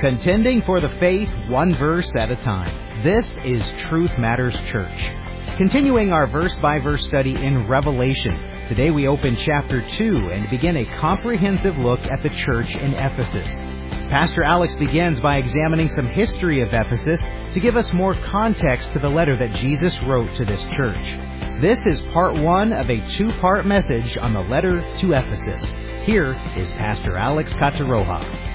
Contending for the faith, one verse at a time. This is Truth Matters Church. Continuing our verse-by-verse study in Revelation, today we open chapter 2 and begin a comprehensive look at the church in Ephesus. Pastor Alex begins by examining some history of Ephesus to give us more context to the letter that Jesus wrote to this church. This is part 1 of a two-part message on the letter to Ephesus. Here is Pastor Alex Cataroja.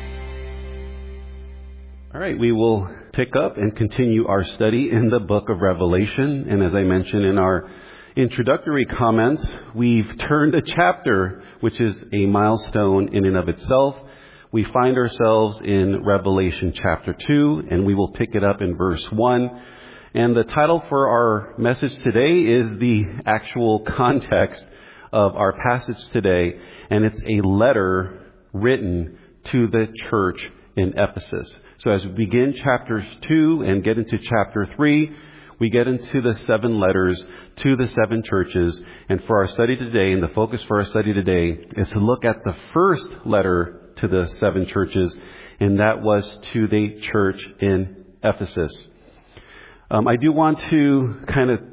All right, we will pick up and continue our study in the book of Revelation. And as I mentioned in our introductory comments, we've turned a chapter, which is a milestone in and of itself. We find ourselves in Revelation chapter 2, and we will pick it up in verse 1. And the title for our message today is the actual context of our passage today, and it's a letter written to the church in Ephesus. So as we begin chapters 2 and get into chapter 3, we get into the 7 letters to the 7 churches. And for our study today, and the focus for our study today, is to look at the first letter to the 7 churches, and that was to the church in Ephesus. I do want to kind of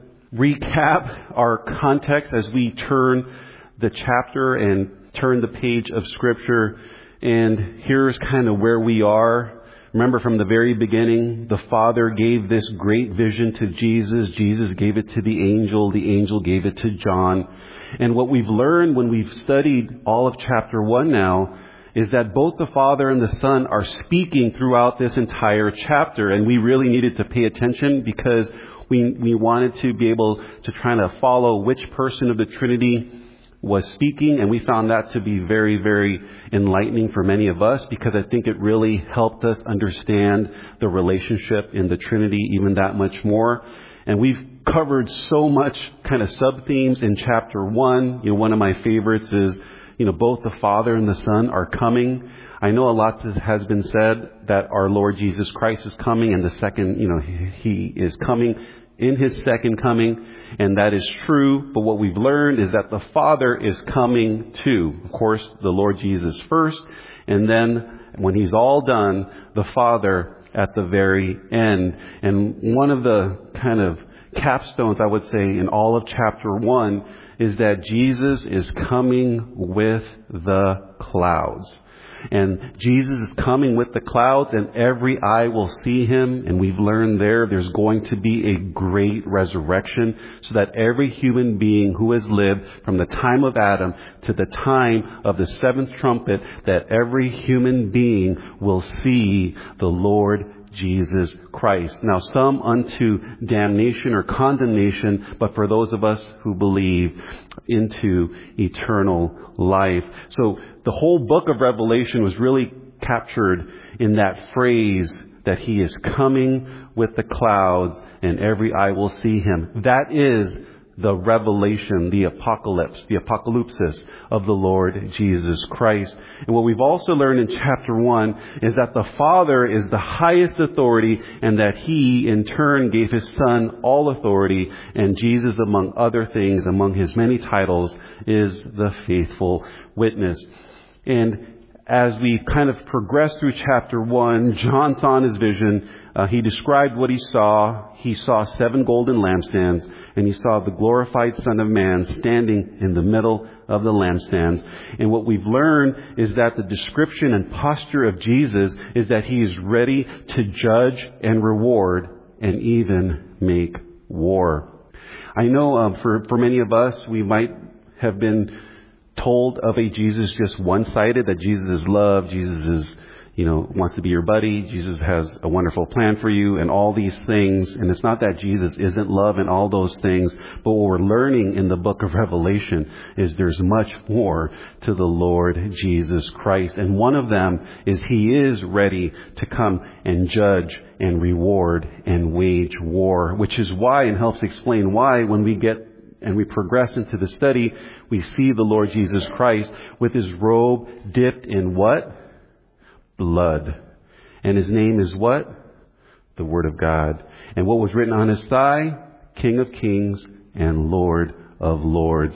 recap our context as we turn the chapter and turn the page of Scripture. And here's kind of where we are. Remember, from the very beginning, the Father gave this great vision to Jesus. Jesus gave it to the angel. The angel gave it to John. And what we've learned when we've studied all of chapter 1 now is that both the Father and the Son are speaking throughout this entire chapter. And we really needed to pay attention because we wanted to be able to try to follow which person of the Trinity was speaking, and we found that to be very, very enlightening for many of us, because I think it really helped us understand the relationship in the Trinity even that much more. And we've covered so much kind of sub-themes in chapter 1. One of my favorites is, both the Father and the Son are coming. I know a lot has been said that our Lord Jesus Christ is coming, and the second, He is coming in His second coming, and that is true. But what we've learned is that the Father is coming too. Of course, the Lord Jesus first, and then when He's all done, the Father at the very end. And one of the kind of capstones, I would say, in all of chapter 1 is that Jesus is coming with the clouds. And Jesus is coming with the clouds, and every eye will see Him. And we've learned there's going to be a great resurrection, so that every human being who has lived from the time of Adam to the time of the 7th trumpet, that every human being will see the Lord Jesus Christ. Now, some unto damnation or condemnation, but for those of us who believe, into eternal life. So the whole book of Revelation was really captured in that phrase that He is coming with the clouds and every eye will see Him. That is the revelation, the apocalypse, the apocalypsis of the Lord Jesus Christ. And what we've also learned in chapter 1 is that the Father is the highest authority, and that He in turn gave His Son all authority. And Jesus, among other things, among His many titles, is the faithful witness. And as we kind of progress through chapter 1, John saw in his vision, he described what he saw. He saw 7 golden lampstands, and he saw the glorified Son of Man standing in the middle of the lampstands. And what we've learned is that the description and posture of Jesus is that He is ready to judge and reward and even make war. I know for many of us, we might have been told of a Jesus just one-sided, that Jesus is love, Jesus is, wants to be your buddy, Jesus has a wonderful plan for you, and all these things. And it's not that Jesus isn't love and all those things, but what we're learning in the book of Revelation is there's much more to the Lord Jesus Christ. And one of them is He is ready to come and judge and reward and wage war, which is why, and helps explain why, when we get and we progress into the study, we see the Lord Jesus Christ with His robe dipped in what? Blood. And His name is what? The Word of God. And what was written on His thigh? King of Kings and Lord of Lords.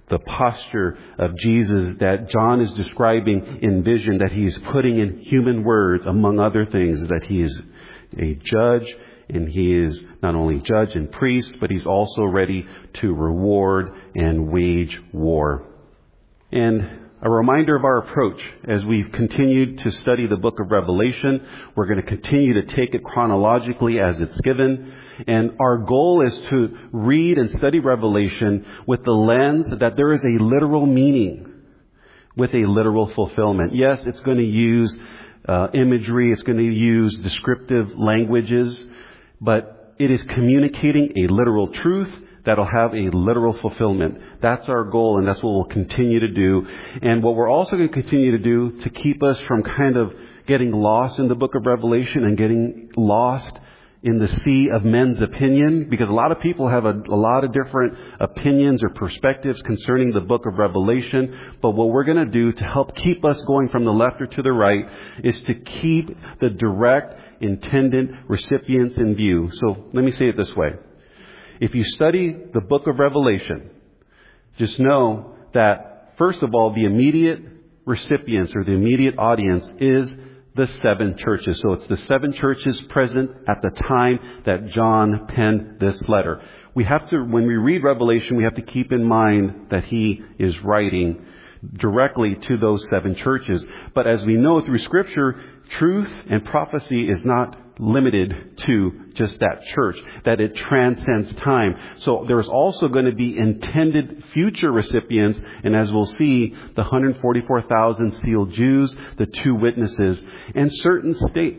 the posture of Jesus that John is describing in vision, that he's putting in human words, among other things, is that he is a judge, and he is not only judge and priest, but he's also ready to reward and wage war. And a reminder of our approach as we've continued to study the book of Revelation. We're going to continue to take it chronologically as it's given. And our goal is to read and study Revelation with the lens that there is a literal meaning with a literal fulfillment. Yes, it's going to use imagery. It's going to use descriptive languages. But it is communicating a literal truth that'll have a literal fulfillment. That's our goal, and that's what we'll continue to do. And what we're also going to continue to do to keep us from kind of getting lost in the book of Revelation and getting lost in the sea of men's opinion, because a lot of people have a lot of different opinions or perspectives concerning the book of Revelation. But what we're going to do to help keep us going from the left or to the right is to keep the direct intended recipients in view. So let me say it this way. If you study the book of Revelation, just know that, first of all, the immediate recipients or the immediate audience is the 7 churches. So it's the 7 churches present at the time that John penned this letter. We have to, when we read Revelation, we have to keep in mind that he is writing directly to those 7 churches. But as we know through Scripture, truth and prophecy is not limited to just that church, that it transcends time. So there's also going to be intended future recipients, and as we'll see, the 144,000 sealed Jews, the 2 witnesses, and certain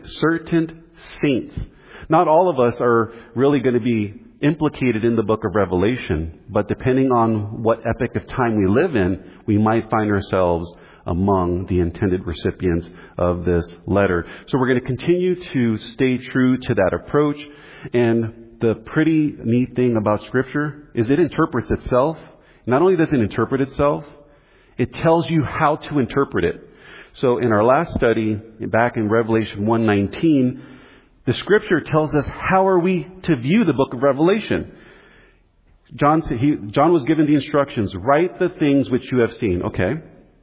saints. Not all of us are really going to be implicated in the book of Revelation, but depending on what epoch of time we live in, we might find ourselves among the intended recipients of this letter. So we're going to continue to stay true to that approach. And the pretty neat thing about Scripture is it interprets itself. Not only does it interpret itself, it tells you how to interpret it. So in our last study, back in Revelation 1:19, the Scripture tells us how are we to view the book of Revelation. John was given the instructions, write the things which you have seen. Okay.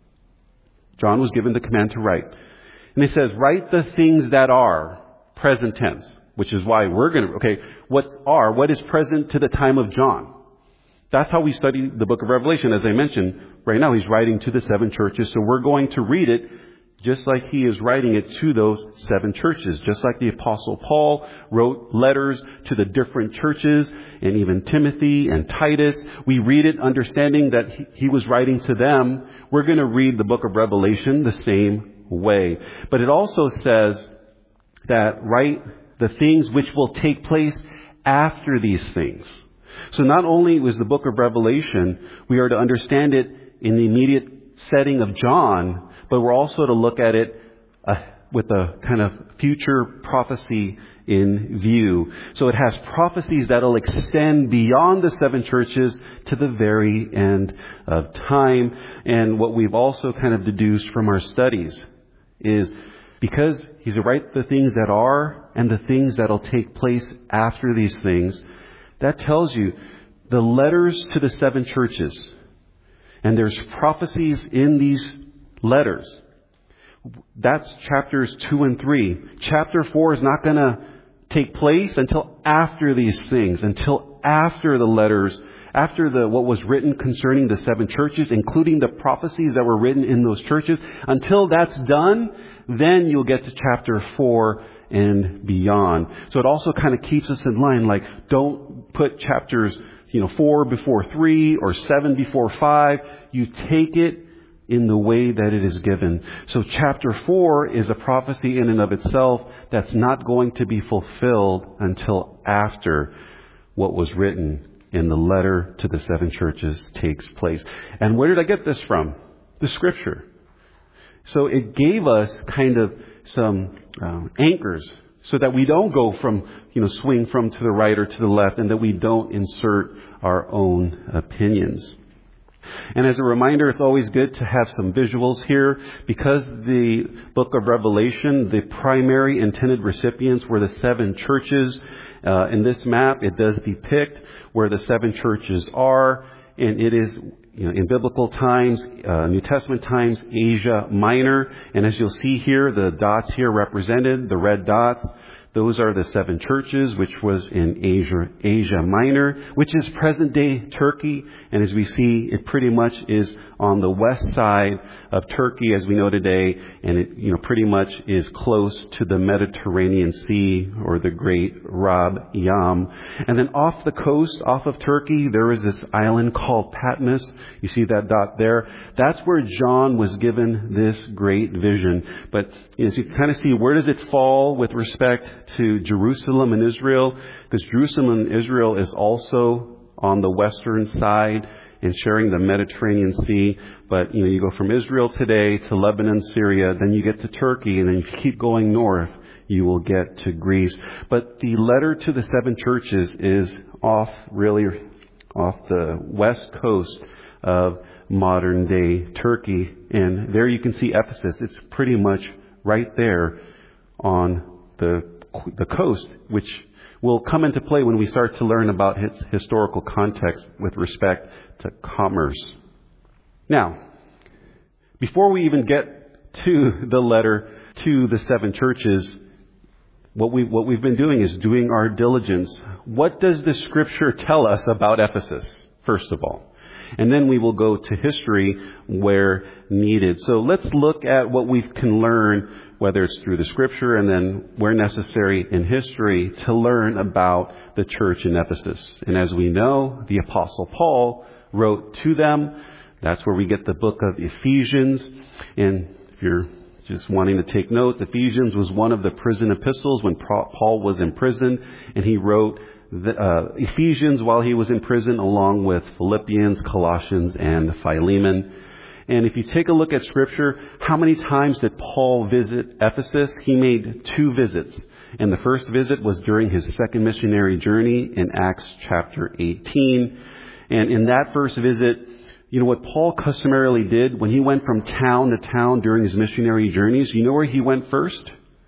John was given the command to write. And he says, write the things that are, present tense, which is why we're going to, what is present to the time of John? That's how we study the book of Revelation. As I mentioned, right now he's writing to the 7 churches, so we're going to read it just like he is writing it to those 7 churches. Just like the Apostle Paul wrote letters to the different churches, and even Timothy and Titus. We read it understanding that he was writing to them. We're going to read the book of Revelation the same way. But it also says that write the things which will take place after these things. So not only was the book of Revelation, we are to understand it in the immediate setting of John, but we're also to look at it with a kind of future prophecy in view. So it has prophecies that will extend beyond the 7 churches to the very end of time. And what we've also kind of deduced from our studies is because he's to write the things that are and the things that will take place after these things, that tells you the letters to the 7 churches. And there's prophecies in these letters. That's chapters 2 and 3. Chapter 4 is not going to take place until after these things, until after the letters, after what was written concerning the 7 churches, including the prophecies that were written in those churches. Until that's done, then you'll get to chapter 4 and beyond. So it also kind of keeps us in line, like don't put chapters 4 before 3 or 7 before 5. You take it in the way that it is given. So chapter 4 is a prophecy in and of itself that's not going to be fulfilled until after what was written in the letter to the 7 churches takes place. And where did I get this from? The Scripture. So it gave us kind of some anchors so that we don't go from, swing from to the right or to the left, and that we don't insert our own opinions. And as a reminder, it's always good to have some visuals here. Because the book of Revelation, the primary intended recipients were the 7 churches. In this map, it does depict where the 7 churches are. And it is in biblical times, New Testament times, Asia Minor. And as you'll see here, the dots here represented, the red dots, those are the 7 churches, which was in Asia Minor, which is present-day Turkey. And as we see, it pretty much is on the west side of Turkey, as we know today, and it pretty much is close to the Mediterranean Sea, or the Great Rab Yam. And then off the coast, off of Turkey, there is this island called Patmos. You see that dot there? That's where John was given this great vision. But as you kind of see, where does it fall with respect to Jerusalem and Israel? Because Jerusalem and Israel is also on the western side and sharing the Mediterranean Sea. But, you go from Israel today to Lebanon, Syria, then you get to Turkey, and then if you keep going north, you will get to Greece. But the letter to the 7 churches is off the west coast of modern day Turkey. And there you can see Ephesus. It's pretty much right there on the coast, which will come into play when we start to learn about its historical context with respect to commerce. Now, before we even get to the letter to the 7 churches, what we've been doing is doing our diligence. What does the Scripture tell us about Ephesus, first of all? And then we will go to history where needed. So let's look at what we can learn, whether it's through the Scripture and then where necessary in history, to learn about the church in Ephesus. And as we know, the Apostle Paul wrote to them. That's where we get the book of Ephesians. And if you're just wanting to take notes, Ephesians was one of the prison epistles when Paul was in prison, and he wrote Ephesians while he was in prison, along with Philippians, Colossians, and Philemon. And if you take a look at Scripture, how many times did Paul visit Ephesus? He made 2 visits. And the first visit was during his second missionary journey in Acts chapter 18. And in that first visit, what Paul customarily did when he went from town to town during his missionary journeys, you know where he went first?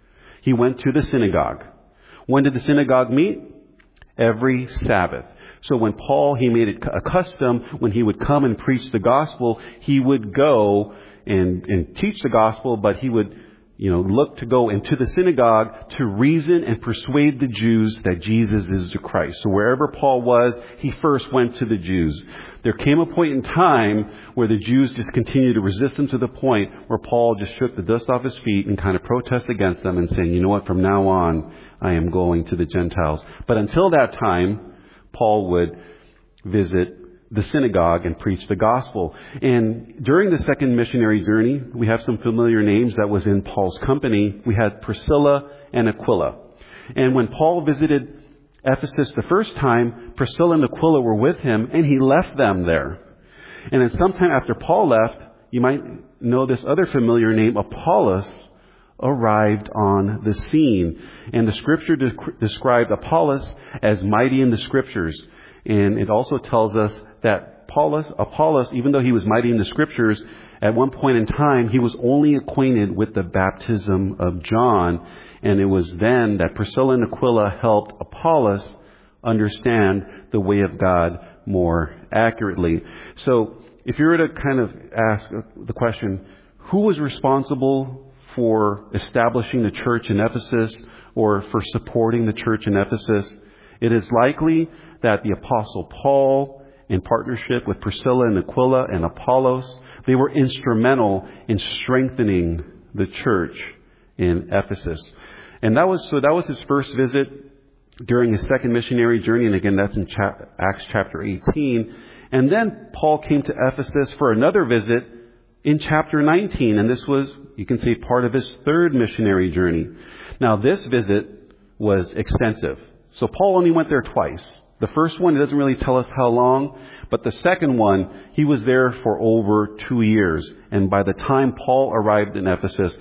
He went to the synagogue. When did the synagogue meet? Every Sabbath. So when Paul, he made it a custom, when he would come and preach the gospel, he would go and teach the gospel, but he would, look to go into the synagogue to reason and persuade the Jews that Jesus is the Christ. So wherever Paul was, he first went to the Jews. There came a point in time where the Jews just continued to resist him, to the point where Paul just shook the dust off his feet and kind of protest against them and saying, you know what, from now on, I am going to the Gentiles. But until that time, Paul would visit the synagogue and preach the gospel. And during the second missionary journey, we have some familiar names that was in Paul's company. We had Priscilla and Aquila. And when Paul visited Ephesus the first time, Priscilla and Aquila were with him, and he left them there. And then sometime after Paul left, you might know this other familiar name, Apollos, arrived on the scene. And the Scripture described Apollos as mighty in the Scriptures. And it also tells us that Apollos, even though he was mighty in the Scriptures, at one point in time, he was only acquainted with the baptism of John. And it was then that Priscilla and Aquila helped Apollos understand the way of God more accurately. So if you were to kind of ask the question, who was responsible for establishing the church in Ephesus, or for supporting the church in Ephesus? It is likely that the Apostle Paul, in partnership with Priscilla and Aquila and Apollos, they were instrumental in strengthening the church in Ephesus. And that was his first visit during his second missionary journey. And again, that's in Acts chapter 18. And then Paul came to Ephesus for another visit in chapter 19. And this was, you can say, part of his third missionary journey. Now, this visit was extensive. So Paul only went there twice. The first one, it doesn't really tell us how long, but the second one, he was there for over 2 years. And by the time Paul arrived in Ephesus,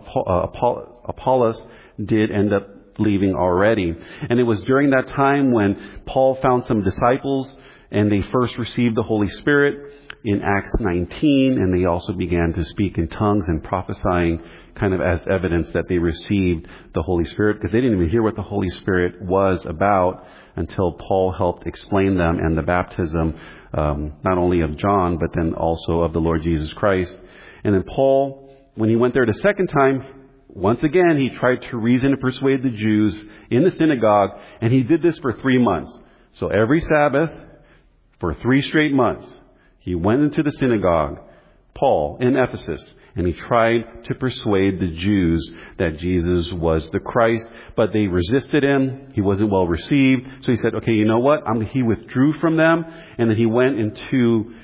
Apollos did end up leaving already. And it was during that time when Paul found some disciples, and they first received the Holy Spirit. in Acts 19, and they also began to speak in tongues and prophesying kind of as evidence that they received the Holy Spirit, because they didn't even hear what the Holy Spirit was about until Paul helped explain them and the baptism, not only of John, but then also of the Lord Jesus Christ. And then Paul, when he went there the second time, once again, he tried to reason and persuade the Jews in the synagogue, and he did this for 3 months. So every Sabbath, for 3 straight months, he went into the synagogue, Paul, in Ephesus, and he tried to persuade the Jews that Jesus was the Christ, but they resisted him. He wasn't well received. So he said, okay, you know what? He withdrew from them, and then he went into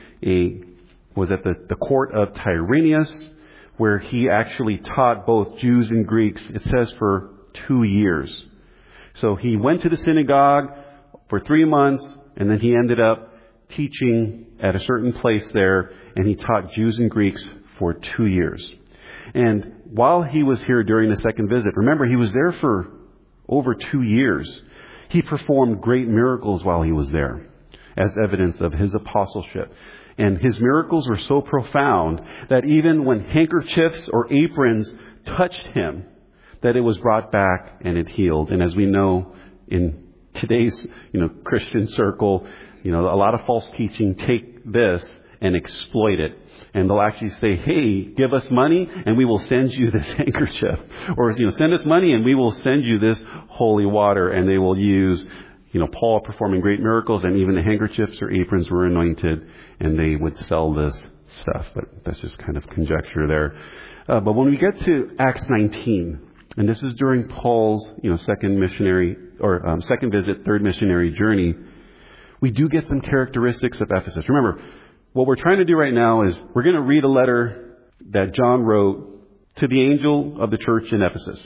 the court of Tyrannus, where he actually taught both Jews and Greeks, it says, for 2 years. So he went to the synagogue for 3 months, and then he ended up teaching at a certain place there, and he taught Jews and Greeks for 2 years. And while he was here during the second visit, remember, he was there for over 2 years. He performed great miracles while he was there as evidence of his apostleship. And his miracles were so profound that even when handkerchiefs or aprons touched him, that it was brought back and it healed. And as we know in today's, Christian circle, a lot of false teaching take this and exploit it. And they'll actually say, hey, give us money and we will send you this handkerchief. Or, send us money and we will send you this holy water. And they will use, Paul performing great miracles, and even the handkerchiefs or aprons were anointed, and they would sell this stuff. But that's just kind of conjecture there. But when we get to Acts 19, and this is during Paul's, second visit, third missionary journey, we do get some characteristics of Ephesus. Remember, what we're trying to do right now is we're going to read a letter that John wrote to the angel of the church in Ephesus.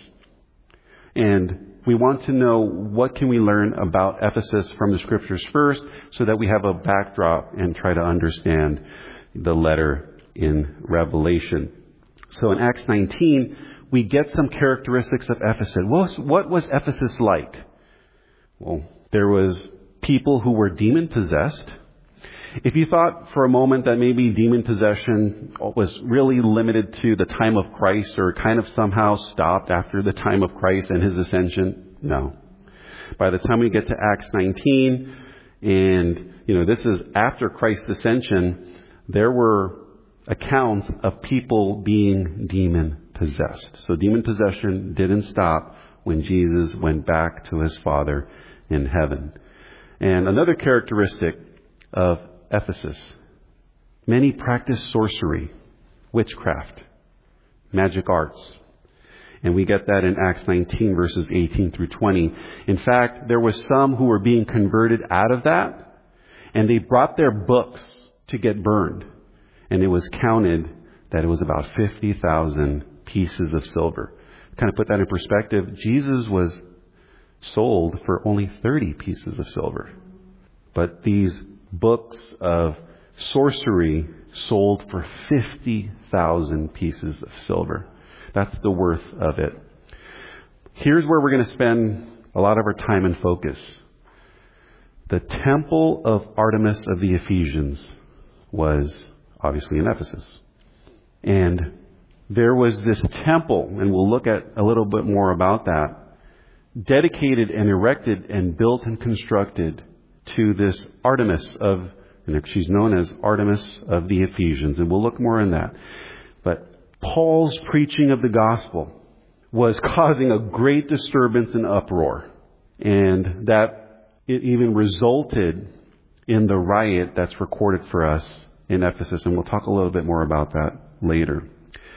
And we want to know what can we learn about Ephesus from the scriptures first, so that we have a backdrop and try to understand the letter in Revelation. So in Acts 19, we get some characteristics of Ephesus. What was Ephesus like? Well, there was people who were demon-possessed. If you thought for a moment that maybe demon possession was really limited to the time of Christ, or kind of somehow stopped after the time of Christ and his ascension, no. By the time we get to Acts 19, and this is after Christ's ascension, there were accounts of people being demon-possessed. So demon possession didn't stop when Jesus went back to his Father in heaven. And another characteristic of Ephesus, many practiced sorcery, witchcraft, magic arts. And we get that in Acts 19, verses 18 through 20. In fact, there was some who were being converted out of that, and they brought their books to get burned. And it was counted that it was about 50,000 pieces of silver. Kind of put that in perspective, Jesus was sold for only 30 pieces of silver. But these books of sorcery sold for 50,000 pieces of silver. That's the worth of it. Here's where we're going to spend a lot of our time and focus. The temple of Artemis of the Ephesians was obviously in Ephesus. And there was this temple, and we'll look at a little bit more about that, dedicated and erected and built and constructed to this Artemis of, and she's known as Artemis of the Ephesians, and we'll look more in that. But Paul's preaching of the gospel was causing a great disturbance and uproar, and that it even resulted in the riot that's recorded for us in Ephesus, and we'll talk a little bit more about that later.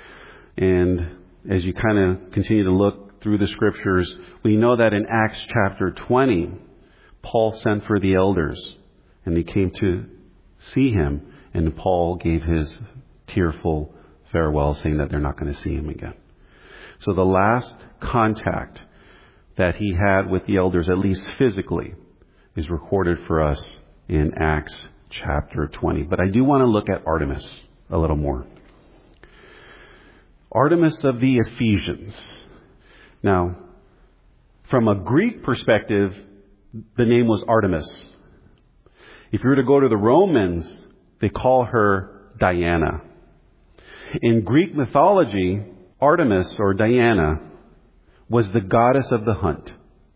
And as you kind of continue to look through the scriptures, we know that in Acts chapter 20, Paul sent for the elders, and they came to see him, and Paul gave his tearful farewell, saying that they're not going to see him again. So the last contact that he had with the elders, at least physically, is recorded for us in Acts chapter 20. But I do want to look at Artemis a little more. Artemis of the Ephesians. Now, from a Greek perspective, the name was Artemis. If you were to go to the Romans, they call her Diana. In Greek mythology, Artemis or Diana was the goddess of the hunt.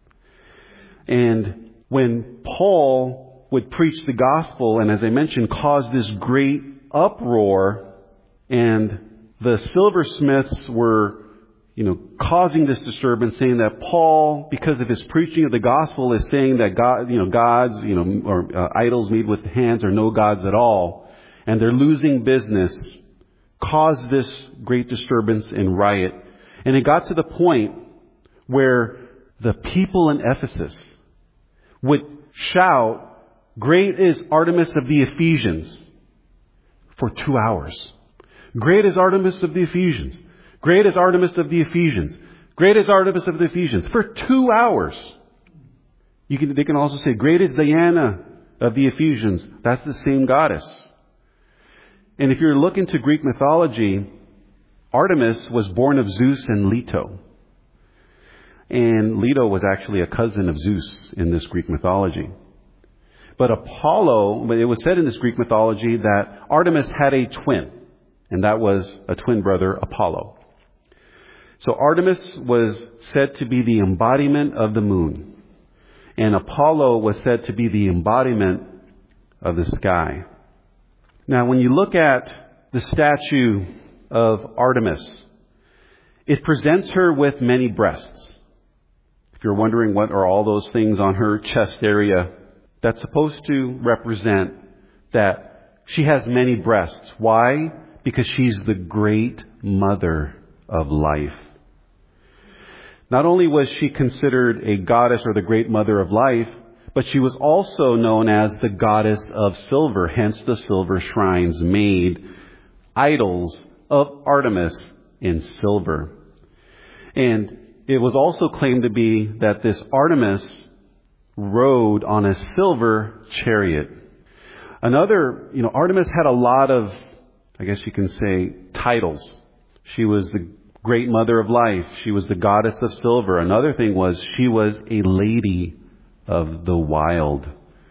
And when Paul would preach the gospel, and as I mentioned, caused this great uproar, and the silversmiths were, causing this disturbance, saying that Paul, because of his preaching of the gospel, is saying that gods, or idols made with hands are no gods at all, and they're losing business, caused this great disturbance and riot. And it got to the point where the people in Ephesus would shout, "Great is Artemis of the Ephesians," for 2 hours. Great is Artemis of the Ephesians. Great is Artemis of the Ephesians. Great is Artemis of the Ephesians. For 2 hours. They can also say, "Great is Diana of the Ephesians." That's the same goddess. And if you're looking to Greek mythology, Artemis was born of Zeus and Leto. And Leto was actually a cousin of Zeus in this Greek mythology. But it was said in this Greek mythology that Artemis had a twin, and that was a twin brother, Apollo. So Artemis was said to be the embodiment of the moon, and Apollo was said to be the embodiment of the sky. Now, when you look at the statue of Artemis, it presents her with many breasts. If you're wondering what are all those things on her chest area, that's supposed to represent that she has many breasts. Why? Because she's the great mother of life. Not only was she considered a goddess or the great mother of life, but she was also known as the goddess of silver. Hence the silver shrines made idols of Artemis in silver. And it was also claimed to be that this Artemis rode on a silver chariot. Artemis had a lot of, I guess you can say, titles. She was the great mother of life. She was the goddess of silver. Another thing was she was a lady of the wild.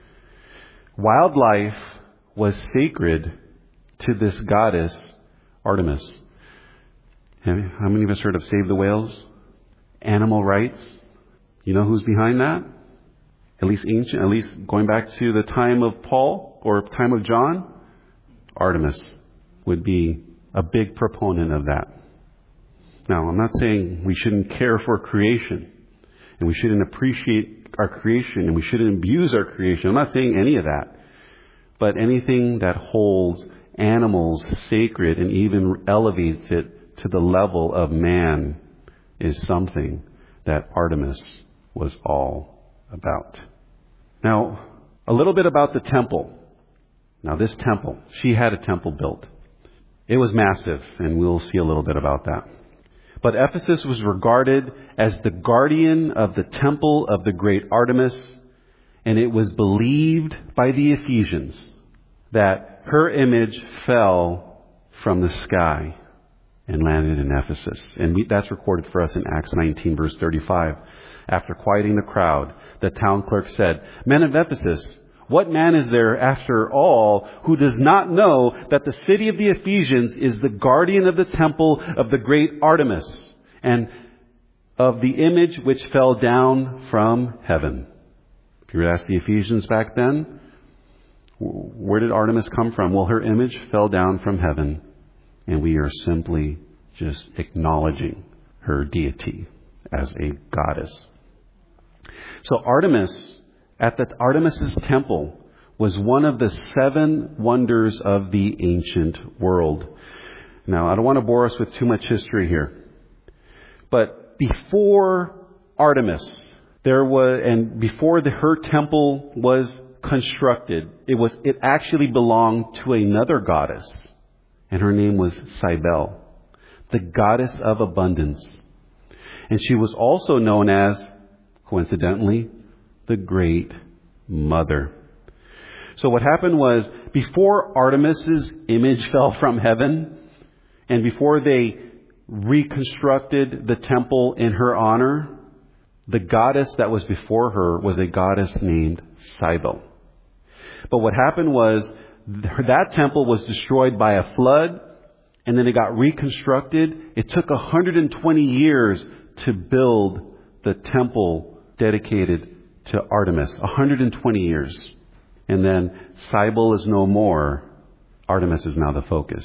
Wildlife was sacred to this goddess, Artemis. How many of us heard of Save the Whales? Animal rights. You know who's behind that? At least going back to the time of Paul or time of John, Artemis would be a big proponent of that. Now, I'm not saying we shouldn't care for creation, and we shouldn't appreciate our creation, and we shouldn't abuse our creation. I'm not saying any of that. But anything that holds animals sacred and even elevates it to the level of man is something that Artemis was all about. Now, a little bit about the temple. Now, this temple, she had a temple built. It was massive, and we'll see a little bit about that. But Ephesus was regarded as the guardian of the temple of the great Artemis, and it was believed by the Ephesians that her image fell from the sky and landed in Ephesus. And that's recorded for us in Acts 19, verse 35. After quieting the crowd, the town clerk said, "Men of Ephesus, what man is there, after all, who does not know that the city of the Ephesians is the guardian of the temple of the great Artemis and of the image which fell down from heaven?" If you were to ask the Ephesians back then, where did Artemis come from? Well, her image fell down from heaven, and we are simply just acknowledging her deity as a goddess. So Artemis, at the Artemis's temple, was one of the 7 wonders of the ancient world. Now, I don't want to bore us with too much history here, but before Artemis, before her temple was constructed, it actually belonged to another goddess, and her name was Cybele, the goddess of abundance. And she was also known as, coincidentally, the Great Mother. So what happened was, before Artemis's image fell from heaven, and before they reconstructed the temple in her honor, the goddess that was before her was a goddess named Cybele. But what happened was, that temple was destroyed by a flood, and then it got reconstructed. It took 120 years to build the temple dedicated to Artemis. 120 years. And then Cybele is no more. Artemis is now the focus.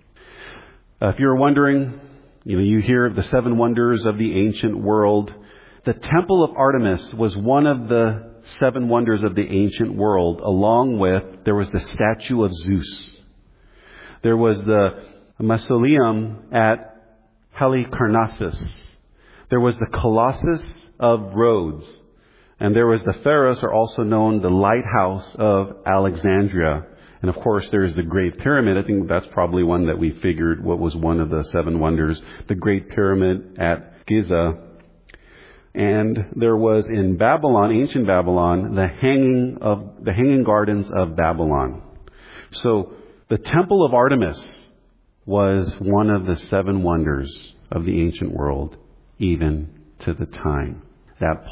If you're wondering, you hear of the 7 wonders of the ancient world. The Temple of Artemis was one of the 7 wonders of the ancient world, along with, there was the statue of Zeus. There was the mausoleum at Halicarnassus. There was the Colossus of Rhodes. And there was the Pharos, or also known the Lighthouse of Alexandria. And of course, there's the Great Pyramid. I think that's probably one that we figured what was one of the 7 wonders. The Great Pyramid at Giza. And there was in Babylon, ancient Babylon, the hanging gardens of Babylon. So the Temple of Artemis was one of the 7 wonders of the ancient world, even to the time that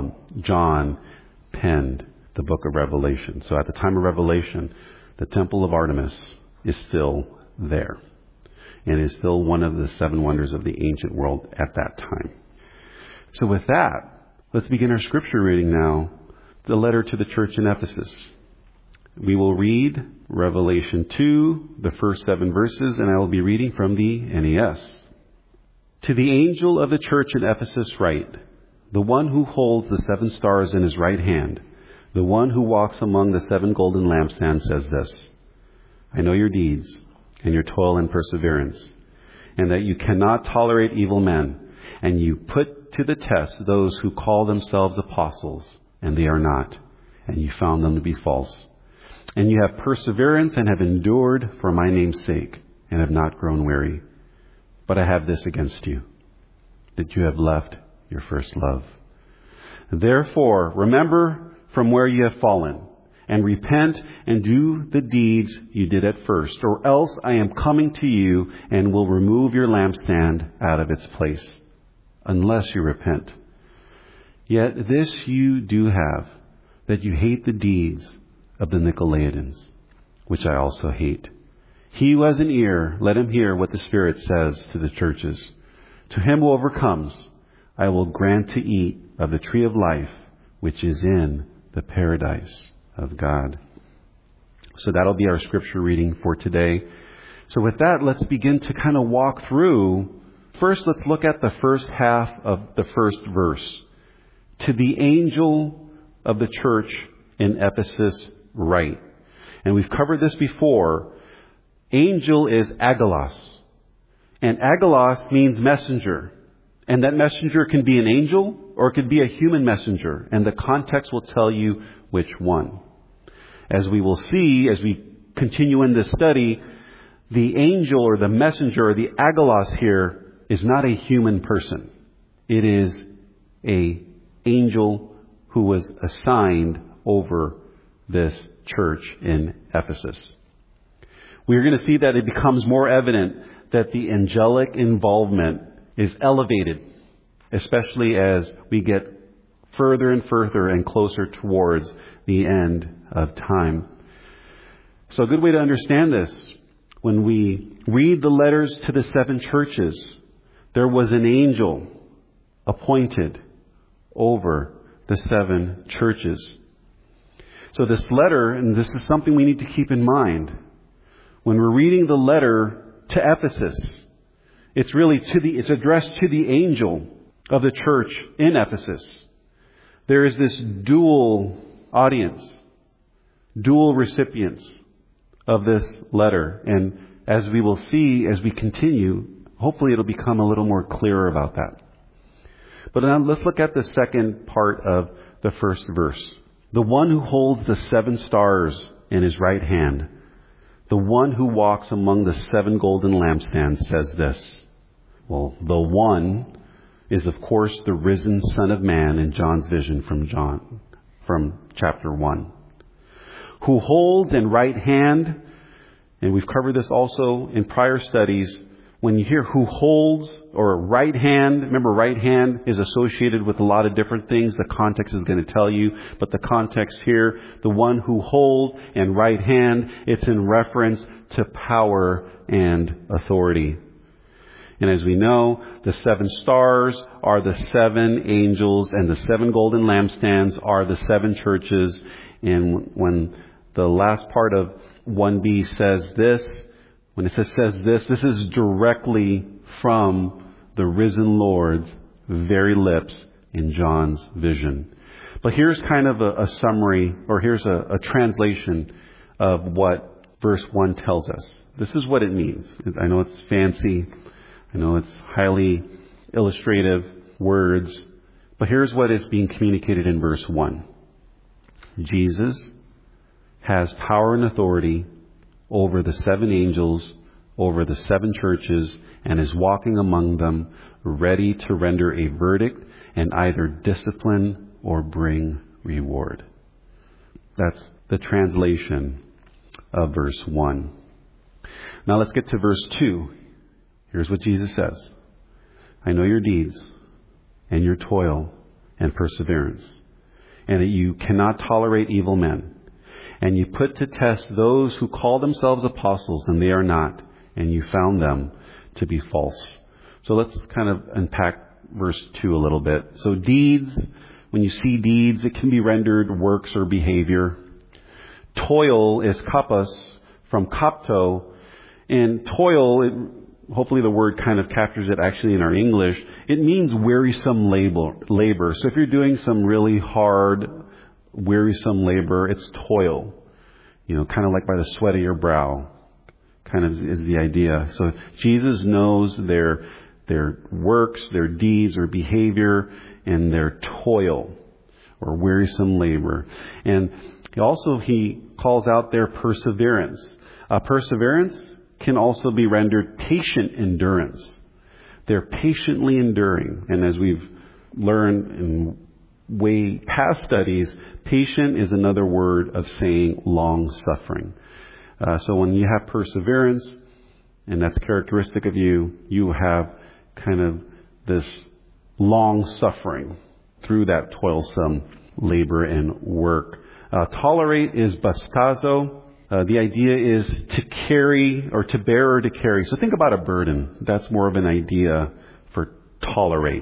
John penned the book of Revelation. So at the time of Revelation, the Temple of Artemis is still there, and is still one of the 7 wonders of the ancient world at that time. So with that, let's begin our scripture reading now, the letter to the church in Ephesus. We will read Revelation 2, the first 7 verses, and I will be reading from the NES. To the angel of the church in Ephesus write, the one who holds the 7 stars in his right hand, the one who walks among the 7 golden lampstands says this, I know your deeds and your toil and perseverance, and that you cannot tolerate evil men, and you put to the test those who call themselves apostles, and they are not, and you found them to be false. And you have perseverance and have endured for my name's sake, and have not grown weary. But I have this against you, that you have left your first love. Therefore, remember from where you have fallen, and repent and do the deeds you did at first, or else I am coming to you and will remove your lampstand out of its place, unless you repent. Yet this you do have, that you hate the deeds of the Nicolaitans, which I also hate. He who has an ear, let him hear what the Spirit says to the churches. To him who overcomes, I will grant to eat of the tree of life, which is in the paradise of God. So that'll be our scripture reading for today. So with that, let's begin to kind of walk through. First, let's look at the first half of the first verse. To the angel of the church in Ephesus write. And we've covered this before. Angel is agelos. And agelos means messenger. And that messenger can be an angel or it could be a human messenger. And the context will tell you which one. As we will see as we continue in this study, the angel or the messenger or the agelos here is not a human person. It is an angel who was assigned over this church in Ephesus. We're going to see that it becomes more evident that the angelic involvement is elevated, especially as we get further and further and closer towards the end of time. So a good way to understand this, when we read the letters to the 7 churches, there was an angel appointed over the 7 churches. So this letter, and this is something we need to keep in mind, when we're reading the letter to Ephesus, it's addressed to the angel of the church in Ephesus. There is this dual audience, dual recipients of this letter. And as we will see as we continue, hopefully it'll become a little more clearer about that. But now let's look at the second part of the first verse. The one who holds the 7 stars in his right hand, the one who walks among the 7 golden lampstands says this. Well, the one is, of course, the risen Son of Man in John's vision from chapter 1. Who holds in right hand, and we've covered this also in prior studies, when you hear who holds or right hand, remember right hand is associated with a lot of different things. The context is going to tell you, but the context here, the one who holds and right hand, it's in reference to power and authority. And as we know, the 7 stars are the 7 angels, and the 7 golden lampstands are the 7 churches. And when the last part of 1b says this, when it says this is directly from the risen Lord's very lips in John's vision. But here's kind of a summary, or here's a translation of what verse 1 tells us. This is what it means. I know it's fancy. I know it's highly illustrative words. But here's what is being communicated in verse 1. Jesus has power and authority over the 7 angels, over the 7 churches, and is walking among them, ready to render a verdict and either discipline or bring reward. That's the translation of verse 1. Now let's get to verse 2. Here's what Jesus says. I know your deeds and your toil and perseverance, and that you cannot tolerate evil men. And you put to test those who call themselves apostles, and they are not, and you found them to be false. So let's kind of unpack verse 2 a little bit. So deeds, when you see deeds, it can be rendered works or behavior. Toil is kapos, from kapto, and toil, hopefully the word kind of captures it actually in our English. It means wearisome labor. So if you're doing some really hard, wearisome labor, it's toil. Kind of like by the sweat of your brow, kind of is the idea. So Jesus knows their works, their deeds, or behavior, and their toil, or wearisome labor. And he calls out their perseverance. Perseverance can also be rendered patient endurance. They're patiently enduring. And as we've learned in way past studies, patient is another word of saying long suffering. So when you have perseverance, and that's characteristic of you, you have kind of this long suffering through that toilsome labor and work. Tolerate is bastazo. The idea is to carry or to bear or to carry. So think about a burden. That's more of an idea for tolerate.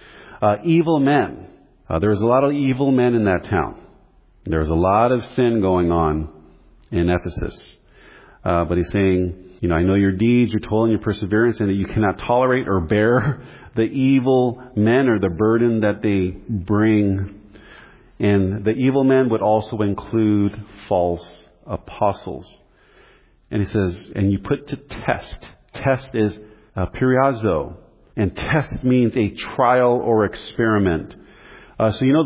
Evil men. There was a lot of evil men in that town. There was a lot of sin going on in Ephesus. But he's saying, I know your deeds, your toil, and your perseverance, and that you cannot tolerate or bear the evil men or the burden that they bring. And the evil men would also include false apostles. And he says, and you put to test. Test is periazo. And test means a trial or experiment. So the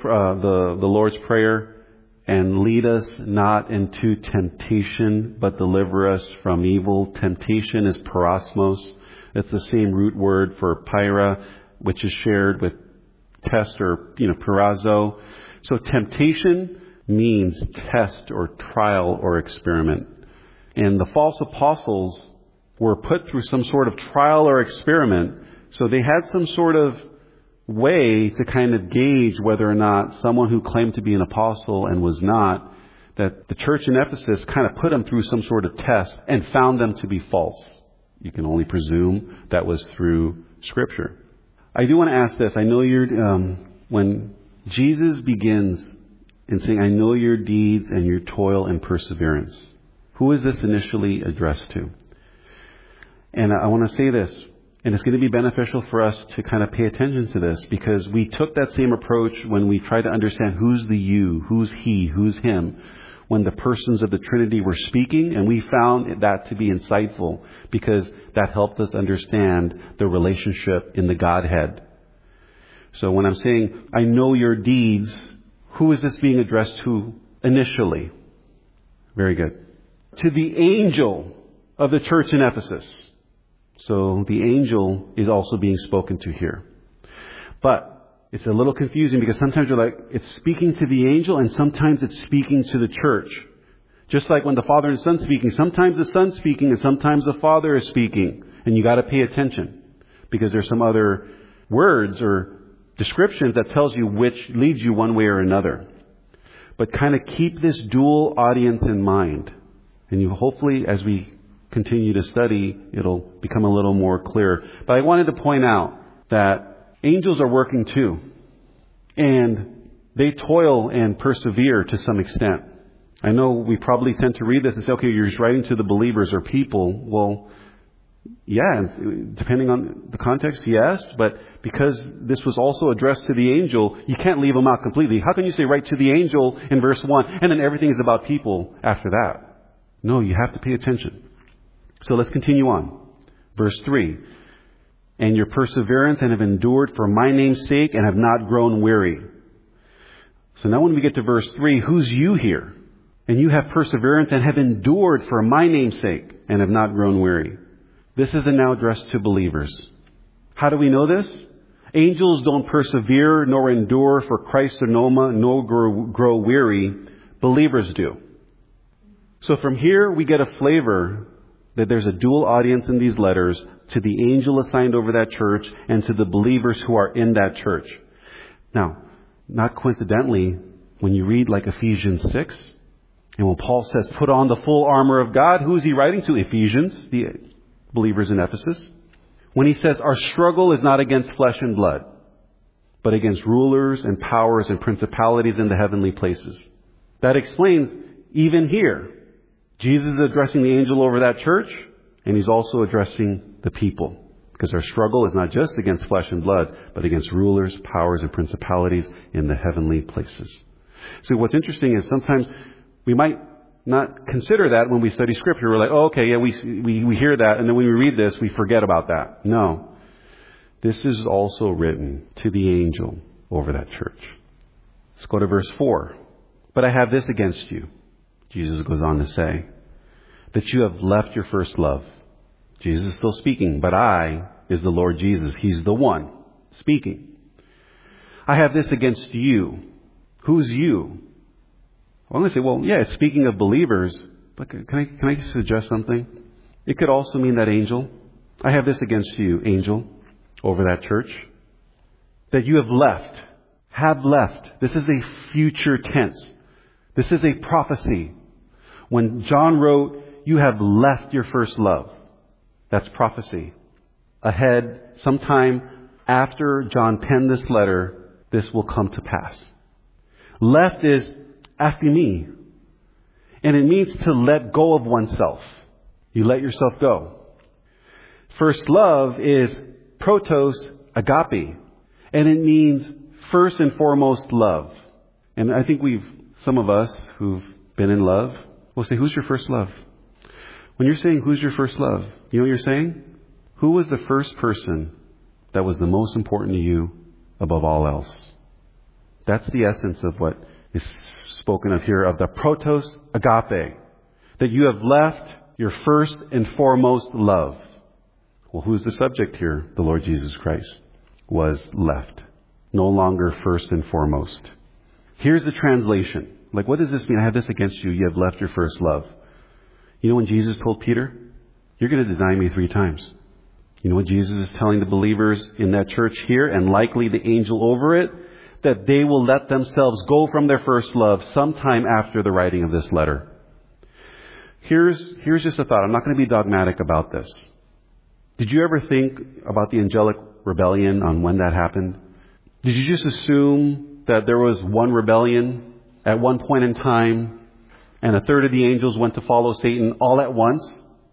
Lord's Prayer, and lead us not into temptation, but deliver us from evil. Temptation is parosmos. It's the same root word for pyra, which is shared with test or, parazo. So temptation means test or trial or experiment. And the false apostles were put through some sort of trial or experiment. So they had some sort of way to kind of gauge whether or not someone who claimed to be an apostle and was not, that the church in Ephesus kind of put them through some sort of test and found them to be false. You can only presume that was through Scripture. I do want to ask this. I know when Jesus begins in saying, I know your deeds and your toil and perseverance, who is this initially addressed to? And I want to say this, and it's going to be beneficial for us to kind of pay attention to this, because we took that same approach when we tried to understand who's the you, who's he, who's him, when the persons of the Trinity were speaking, and we found that to be insightful because that helped us understand the relationship in the Godhead. So when I'm saying, I know your deeds, who is this being addressed to initially? Very good. To the angel of the church in Ephesus. So the angel is also being spoken to here. But it's a little confusing because sometimes you're like, it's speaking to the angel and sometimes it's speaking to the church. Just like when the Father and Son speaking, sometimes the Son's speaking and sometimes the Father is speaking. And you got to pay attention because there's some other words or descriptions that tells you which leads you one way or another. But kind of keep this dual audience in mind. And you hopefully, as we continue to study, it'll become a little more clear. But I wanted to point out that angels are working too. And they toil and persevere to some extent. I know we probably tend to read this and say, okay, you're just writing to the believers or people. Well, yeah, depending on the context, yes. But because this was also addressed to the angel, you can't leave them out completely. How can you say write to the angel in verse 1 and then everything is about people after that? No, you have to pay attention. So let's continue on. Verse 3. And your perseverance and have endured for my name's sake and have not grown weary. So now when we get to verse 3, who's you here? And you have perseverance and have endured for my name's sake and have not grown weary. This is now addressed to believers. How do we know this? Angels don't persevere nor endure for Christ's sonoma, nor grow weary. Believers do. So from here we get a flavor that there's a dual audience in these letters to the angel assigned over that church and to the believers who are in that church. Now, not coincidentally, when you read like Ephesians 6, and when Paul says, put on the full armor of God, who is he writing to? Ephesians, the believers in Ephesus. When he says, our struggle is not against flesh and blood, but against rulers and powers and principalities in the heavenly places. That explains, even here, Jesus is addressing the angel over that church, and he's also addressing the people. Because our struggle is not just against flesh and blood, but against rulers, powers, and principalities in the heavenly places. So what's interesting is sometimes we might not consider that when we study Scripture. We're like, oh, okay, yeah, we hear that, and then when we read this, we forget about that. No. This is also written to the angel over that church. Let's go to verse 4. But I have this against you, Jesus goes on to say, that you have left your first love. Jesus is still speaking, but I is the Lord Jesus. He's the one speaking. I have this against you. Who's you? Well, I'm going to say, well, yeah, it's speaking of believers, but can I suggest something? It could also mean that angel. I have this against you, angel, over that church, that you have left. This is a future tense. This is a prophecy. When John wrote, you have left your first love. That's prophecy. Ahead, sometime after John penned this letter, this will come to pass. Left is aphimi, and it means to let go of oneself. You let yourself go. First love is protos agape, and it means first and foremost love. And I think some of us who've been in love will say, who's your first love? When you're saying who's your first love, you know what you're saying? Who was the first person that was the most important to you above all else? That's the essence of what is spoken of here, of the protos agape. That you have left your first and foremost love. Well, who's the subject here? The Lord Jesus Christ was left. No longer first and foremost. Here's the translation. Like, what does this mean? I have this against you. You have left your first love. You know when Jesus told Peter, you're going to deny me 3 times. You know what Jesus is telling the believers in that church here, and likely the angel over it, that they will let themselves go from their first love sometime after the writing of this letter. Here's just a thought. I'm not going to be dogmatic about this. Did you ever think about the angelic rebellion on when that happened? Did you just assume that there was one rebellion at one point in time, and a third of the angels went to follow Satan all at once?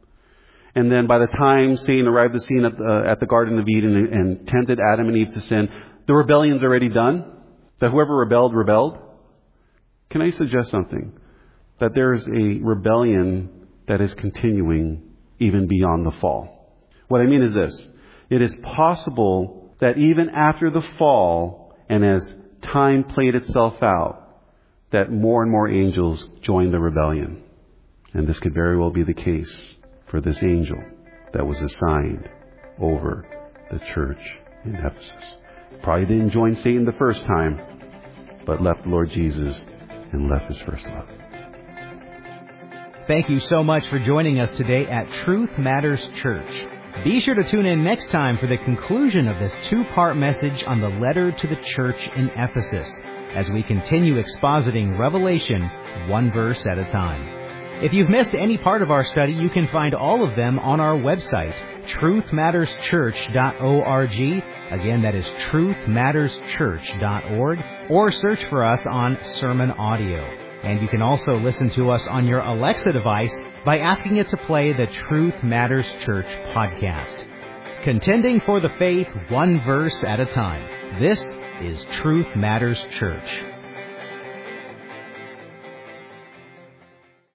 And then by the time Satan arrived at the scene at the Garden of Eden and tempted Adam and Eve to sin, the rebellion's already done? That whoever rebelled, rebelled? Can I suggest something? That there's a rebellion that is continuing even beyond the fall. What I mean is this. It is possible that even after the fall, and as time played itself out, that more and more angels joined the rebellion. And this could very well be the case for this angel that was assigned over the church in Ephesus. Probably didn't join Satan the first time, but left the Lord Jesus and left his first love. Thank you so much for joining us today at Truth Matters Church. Be sure to tune in next time for the conclusion of this two-part message on the letter to the church in Ephesus, as we continue expositing Revelation one verse at a time. If you've missed any part of our study, you can find all of them on our website, truthmatterschurch.org. Again, that is truthmatterschurch.org, or search for us on Sermon Audio. And you can also listen to us on your Alexa device by asking it to play the Truth Matters Church podcast. Contending for the faith one verse at a time. This is Truth Matters Church.